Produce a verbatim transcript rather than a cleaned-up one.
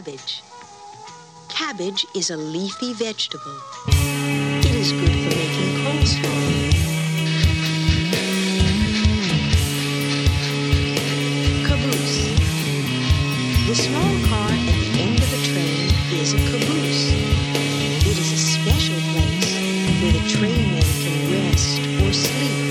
cabbage. Cabbage is a leafy vegetable. It is good for making coleslaw. Caboose. The small car at the end of a train is a caboose. It is a special place where the trainmen can rest or sleep.